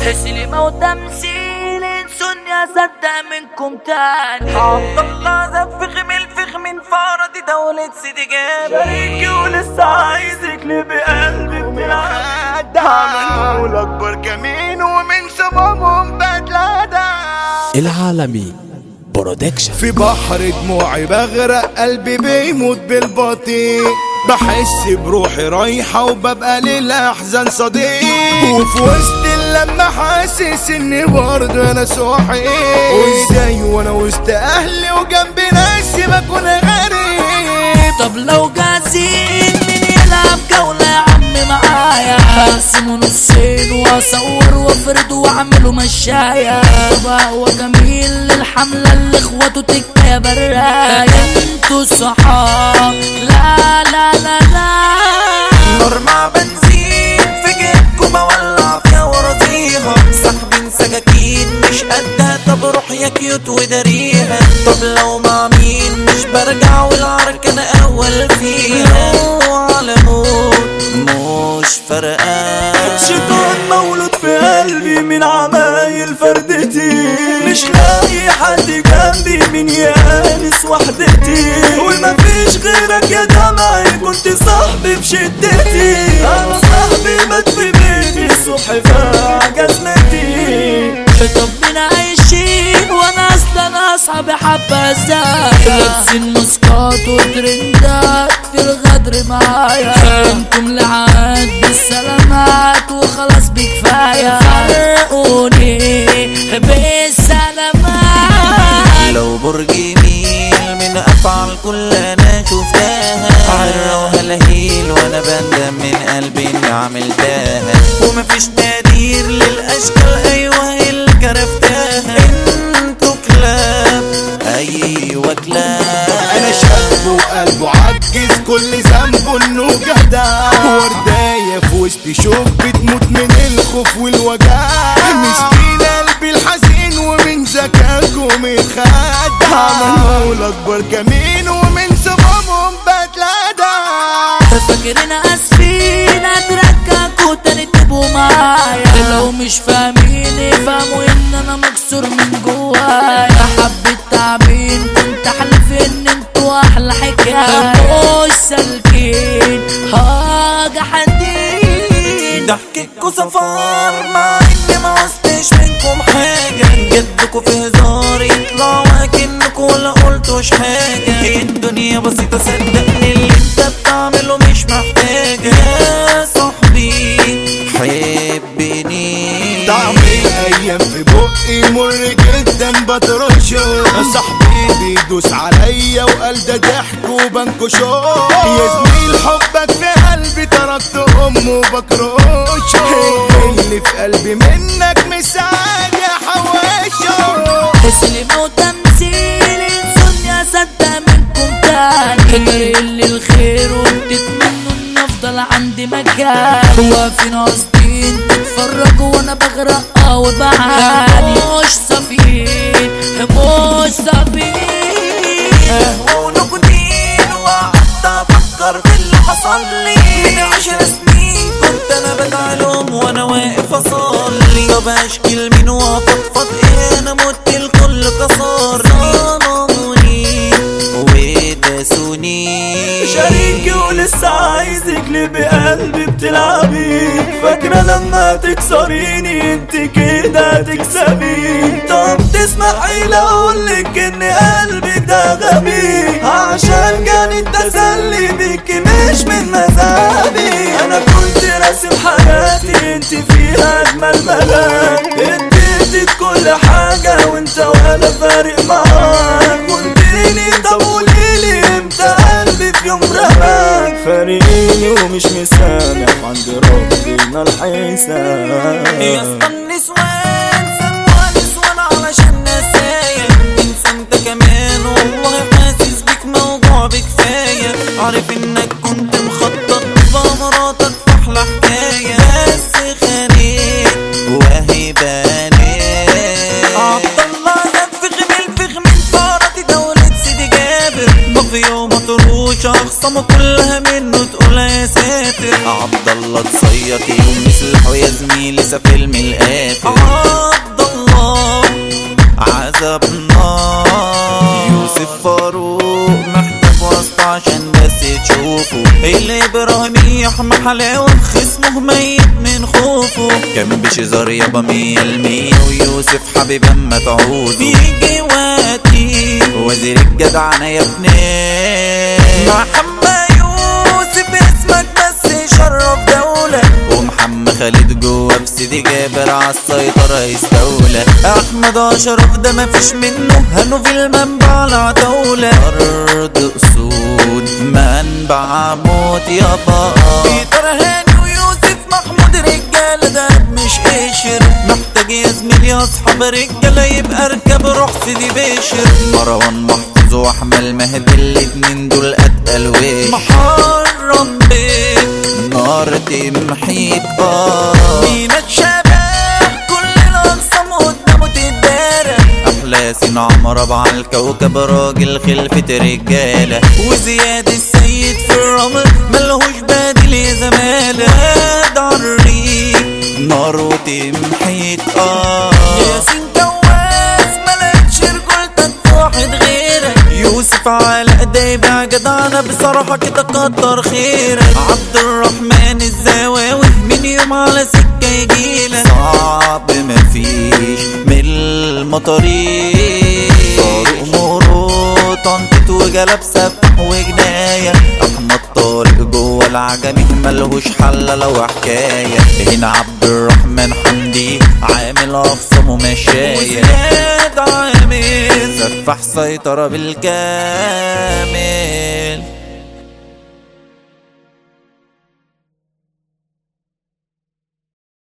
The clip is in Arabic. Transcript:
سينما وتمثيل انسوني اصدق منكم تاني. عبد الله زفخ من الفخ من فرد دولة سيدي جابر. شريكي ولسه عايزك ليه بقلبك بلاد. هعمل اكبر كمين ومن شبابهم بدلادة. العالمي برودكشن. في بحر دموعي بغرق، قلبي بيموت بالبطيء، بحس بروحي رايحة وببقى للأحزان صديق، وفي وسط اللمة حاسس اني برضه انا صاحي، وازاي وانا وسط اهلي وجنبي ناسي بكون غريب. طب لو جاهزين مين يلعب جولة يا عم معايا؟ هقسمه نصين واصور وافرد واعمله مشاية. طب هو جميل للحملة اللي اخواته تكة يا براية. انتوا الصحاب لا لا لا لا. نار مع بنزين في جيبكم بولع فيها وراضيها. سحبين سكاكين مش قدها، طب روح يا كيوت وداريها. طب لو مع مين مش برجع والعركة انا اول فيها. وعلى موت مش فرقان. شيطان مولود في قلبي من عمايل فردتي، مش لاقي حد جنبي من يانس وحدتي. ومفيش غيرك يا دمعي كنت صاحبي بشدتي. انا صاحبي مات في بيتي الصبح في جزمتي. طب من عايشين وانا اصلا اصحابي حبة ازاي؟ لابسين مسكات وترندات في الغدر معايا. انتم لعاد بالسلامات وخلاص بكفاية. فرقوني بالسلامات. لو برج ميل من افعال كل انا شفتها. عرة وهلهيل وانا بندم من قلبي اني عملتها. ومفيش تقدير للاشكال ايوه اللي كرفتها. انتوا كلاب ايوه كلاب. انا شاب وقلبه عجز كل ذنبه انه جدع. ورداية في وسط شوك بتموت من الخوف والوجع. مسكين قلبي الحزين ومن ذكاكم اتخدع. عملوا اكبر كمين ومن سببهم بتلادع. فاكرين اسفين اترككوا تاني تبقوا معايا. لو مش فاهمين افهموا ان انا مكسور من جوايا. حبة تعبين كنت احلف ان انتوا احلى حكاية. مش سالكين حاجة حدين. ضحكتكوا صفار مع اني ما عوزتش منكم حاجة. جدكوا في هزار يطلع وكنكوا ولا قلتوش حاجة. الدنيا بسيطة صدقني اللي انت بتعمله مش محتاجة. يا صاحبي حبني. طعم الايام في بقي مر جدا بطرشه. صاحبي بيدوس عليا وقال ده ضحك وبنكشه. يا زميل حبك في قلبي تركت امه بكرشه. اللي في قلبي منك مساعد يا حواشه. سينما وتمثيل انسوني اصدق منكم تاني. طريق للخير وانت تتمنوا ان افضل عندي مكان. واقفين قاصدين تتفرجوا وانا بغرق وبعاني. مش صافيين مش صافيين. ونقدين وقعدت افكر في اللي حصل لي. من 10 سنين كنت انا بدعلهم وانا واقف اصلي. طب اشكي لمين وافضفض ايه؟ انا مت الكل كسرني. ظلموني وداسوني. شريكي ولسه عايزك ليه بقلبي بتلعبي. فاكرة لما تكسريني انت كده تكسبي. طب تسمحي لو اقولك ان قلبك ده غبي. عشان جاني التسلي بيكي مش من مذهبي. انا كنت راسم حياتي انت فيها اجمل ملاك. اديتك كل حاجة وانت ولا فارق معاك. قلتيلي طب قوليلي امتى قلبي في يوم رماك. فارقيني ومش مسامح عند ربنا الحساب. يا اسطى النسوان سموها نسوان علشان نسايا. انسى انت كمان والله حاسس بيك موجوع بكفاية. عارف انك كنت مخطط بمراتك في احلى حكاية. بس خانيت وهي بانيت. عبد الله زفخ من الفخ من فرد دولة سيدي جابر. بغي ومطروش اخصمه كلها منه تقول يا ساتر. عبد الله تصيط يوم سلاحه يا زميلي سفيلم القاتل. لحمة حلاوة خصمه ميت من خوفه. كان بشزار يابا 100% ويوسف حبيب اما تعوزه. يجي وقتي وزير الجدعنة يا ابني محمد يوسف اسمك بس شرف دولة. ومحمد خالد جوا في سيدي جابر عالسيطرة يستولى. احمد اشرف ده مفيش منه هنو في المنبع العتاولة. ارض اسود منبع موت يابا. بيتر هاني ويوسف محمود رجالة ده مش قشر. محتاج يا زميلي يا اصحاب رجالة يبقى اركب روح سيدي بشر. مروان محفوظ واحمد مهدي الاتنين دول اتقل وش. محرم بيت نار تمحيط مينا الشباب كل الاقسام قدامه تتدارى. احلى ياسين عمر ابو على الكوكب راجل خلفة رجالة. وزياد السيد في الرمل ملهوش بديل يا زمالة. واد عالريق نار وتمحيط ياسين كواس ملقتش رجولتك في واحد غيرك. يوسف على ايديه جدعنا بصراحة كده كتر خيرك. عبد الرحمن الزواوي من يوم على سكة يجيلك. صعب مفيش من المطاريق. طارق مرو طنطت وجلب سفح وجناية. احمد طارق جوه العجمي ملهوش حل لو حكاية. هنا عبد الرحمن حمدي عامل اخصام ومشاية. وزياد عامل سفح سيطرة بالكامل.